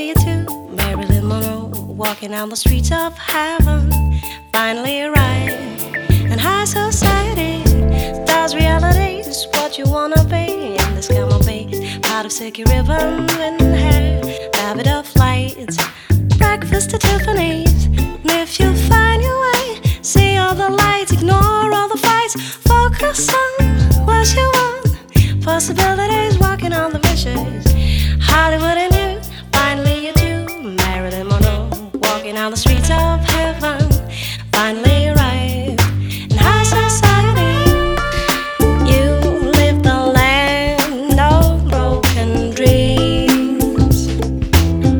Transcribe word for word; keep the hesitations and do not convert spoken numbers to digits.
Finally, you too, Marilyn Monroe, walking down the streets of heaven. Finally arrived in high society. Does reality is what you wanna be in this come of age? Part of silky ribbon in hair, lavender flights, breakfast at Tiffany's. And if you find your way, see all the lights, ignore all the fights, focus on what you want. Possibilities walking on the wishes. Hollywood and you, finally you too, Marilyn Monroe, walking on the streets of heaven. Finally